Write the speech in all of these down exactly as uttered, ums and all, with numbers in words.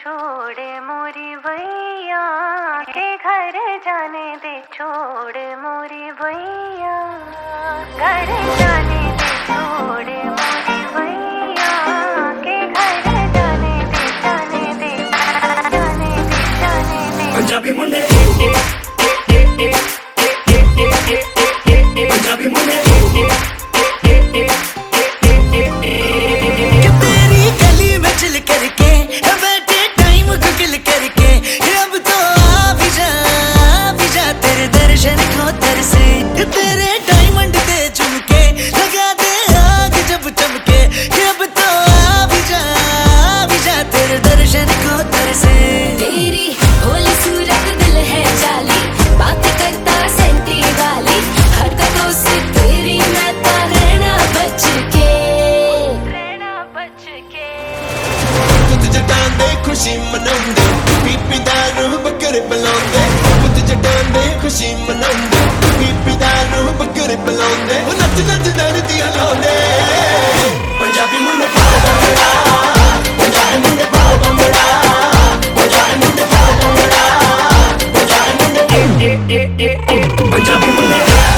छोड़ मोरी भैया के घर जाने दे, छोड़ मोरी भैया घर जाने दे, छोड़ मोरी भैया के घर जाने दे, जाने दे, जाने दे, जाने दे। पंजाबी मुंडे पंजाबी मुंडे तेरी गली में चिल करके बैठे टाइम को किल करके अब तो आ भी जा, आ भी जा तेरे दर्शन को तरसे तेरे डायमंड दे झुमके लगा दे आग जब चमके अब तो आ भी जा, आ भी जा तेरे दर्शन को तरसे। तेरी भोली सूरत दिल है जाली, बात करता सेंटी वाली, हरकतों से तेरी मैं तो रहना बच के, रहना बच के। पुत जटान दे खुशी मनांदे, पीपी दारू बकरे बुलांदे, पुत जटान दे खुशी मनांदे, पीपी दारू बकरे बुलांदे, ओ नच नच दर्दी हलांदे। पंजाबी मुंडे पाओ बंगड़ा, पंजाबी मुंडे पाओ बंगड़ा, पंजाबी मुंडे पाओ बंगड़ा, पंजाबी मुंडे ए ए ए ए पंजाबी मुंडे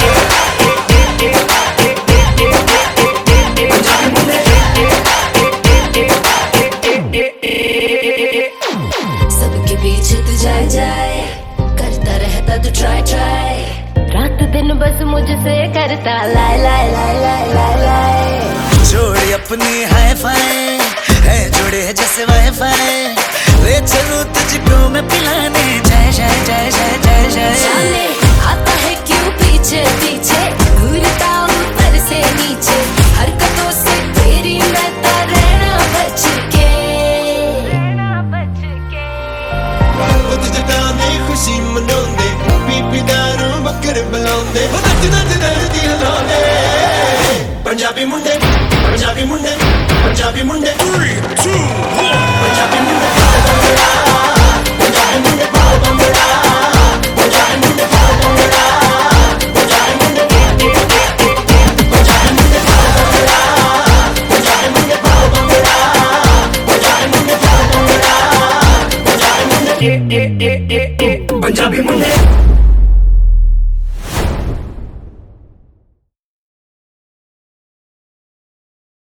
सबके पीछे तू जाए जाए, करता रहता तू ट्राई ट्राई, रात दिन बस मुझसे करता लाए लाए लाए लाए लाए लाए। जोड़े अपनी हाई फाई है जोड़े जैसे वाई फाई, ले चलूं तुझको मैं पिलाने जय जय जय जय जय जय। जाने आता है क्यों पीछे पीछे, घूरता ऊपर से नीचे, हरकतों से तेरी मैं तो रहना बच के, रहना बच के। पुत जटान दे खुशी मनांदे, पीपी दारू बकरे बुलांदे, ओ नच नच दर्दी हलांदे। पंजाबी मुंडे पंजाबी मुंडे पंजाबी मुंडे three two one पंजाबी मुंडे पाओ बंगड़ा, पंजाबी मुंडे पाओ बंगड़ा, पंजाबी मुंडे पाओ बंगड़ा, पंजाबी मुंडे पंजाबी मुंडे पाओ बंगड़ा, पंजाबी मुंडे पाओ बंगड़ा, पंजाबी मुंडे पाओ बंगड़ा, पंजाबी मुंडे पंजाबी मुंडे